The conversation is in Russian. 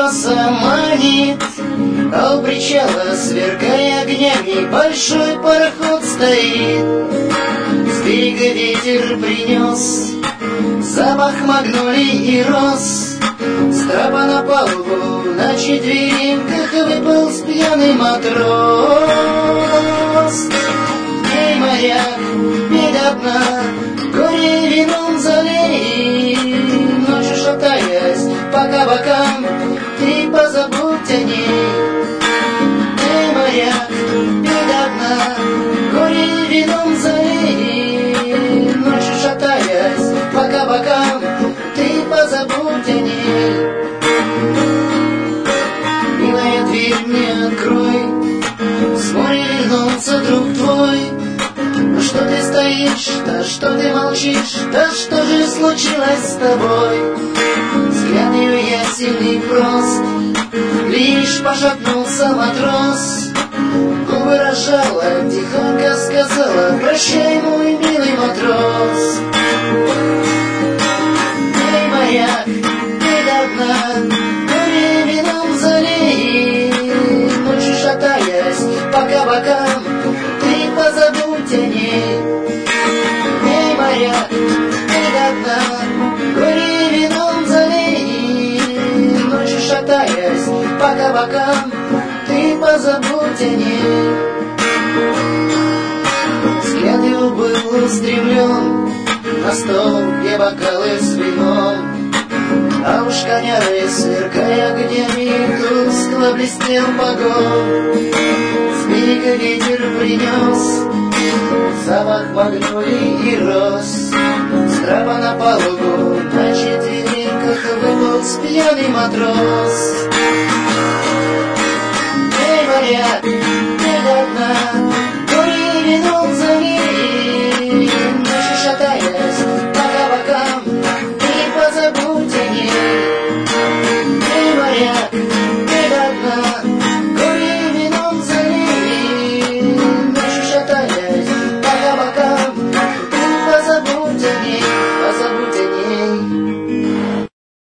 носа манит, а у причала, сверкая огнями, большой пароход стоит. С берега ветер принес запах магнолий и роз. С трапа на палубу на четвереньках выполз пьяный матрос. Эй, моряк, беда одна, горе вином залей. Ночью шатаясь по кабакам, ты позабудь о ней. Эй, моряк, беда одна, горе вином залей. Ночью шатаясь по кабакам, ты позабудь о ней. Милая, дверь мне открой, с моря вернулся друг твой. Ну что ты стоишь, да что ты молчишь, да что же случилось с тобой? Взгляд ее ясен и прост, лишь пошатнулся матрос. Губы разжала, тихонько сказала: прощай, мой милый матрос. Эй, моряк, беда одна, горе вином залей. Ночью шатаясь по кабакам, ты позабудь о ней. Эй, моряк, беда одна, горе вином залей. Ночью шатаясь по кабакам, ты позабудь о ней. Взгляд его был устремлен на стол, где бокалы с вином, а уж коняры, сверкая огнями, тускло блестел погон. С берега ветер принес запах магнолий и роз. С трапа на палубу на четвереньках выполз пьяный матрос. Эй, моряк, беда одна, горе вином залей.